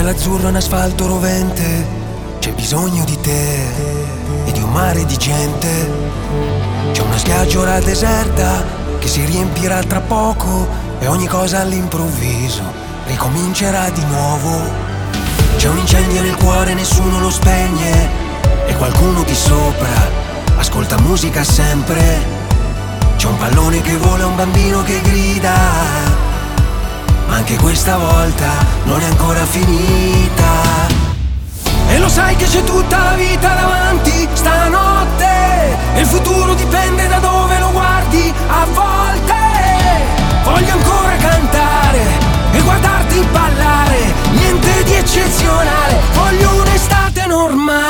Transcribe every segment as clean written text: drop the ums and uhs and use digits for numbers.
l'azzurro è un asfalto rovente, c'è bisogno di te e di un mare di gente. C'è una spiaggia deserta che si riempirà tra poco e ogni cosa all'improvviso ricomincerà di nuovo. C'è un incendio nel cuore, nessuno lo spegne e qualcuno di sopra ascolta musica sempre. C'è un pallone che vola, un bambino che grida, ma anche questa volta non è ancora finita. E lo sai che c'è tutta la vita davanti stanotte, e il futuro dipende da dove lo guardi. A volte voglio ancora cantare e guardarti ballare, niente di eccezionale. Voglio un'estate normale,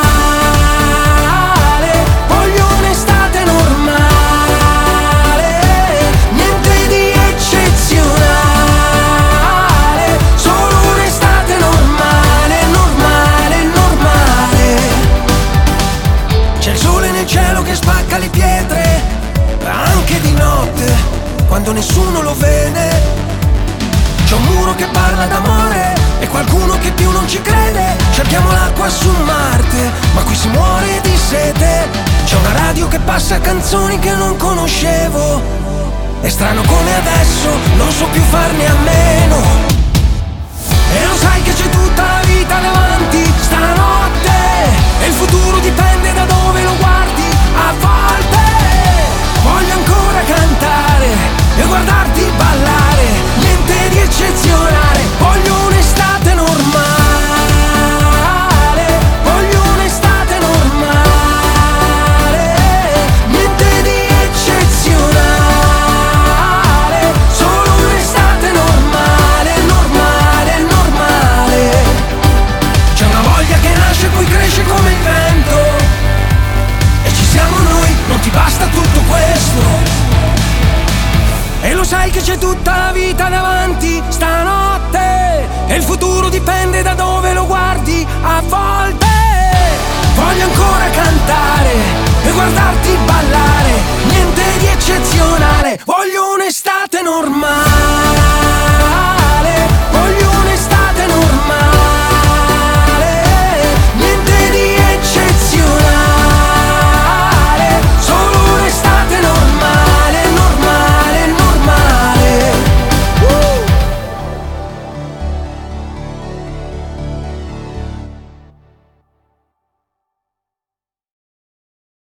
voglio un'estate normale, niente di eccezionale, solo un'estate normale, normale, normale. C'è il sole nel cielo che spacca le pietre, anche di notte, quando nessuno lo vede. C'è un muro che parla d'amore e qualcuno che più non ci crede. Cerchiamo l'acqua su Marte, ma qui si muore di sete. C'è una radio che passa canzoni che non conoscevo, è strano come adesso non so più farne a meno. E lo sai che c'è tutta la vita davanti stanotte, e il futuro dipende da dove lo guardi. A volte voglio ancora cantare e guardarti ballare, niente di eccezionale. Voglio un'estate normale, voglio un'estate normale, niente di eccezionale, solo un'estate normale, normale, normale. C'è una voglia che nasce e poi cresce come il vento, e ci siamo noi, non ti basta tutto questo. E lo sai che c'è tutta la vita davanti stanotte, e il futuro dipende da dove lo guardi. A volte voglio ancora cantare e guardarti ballare,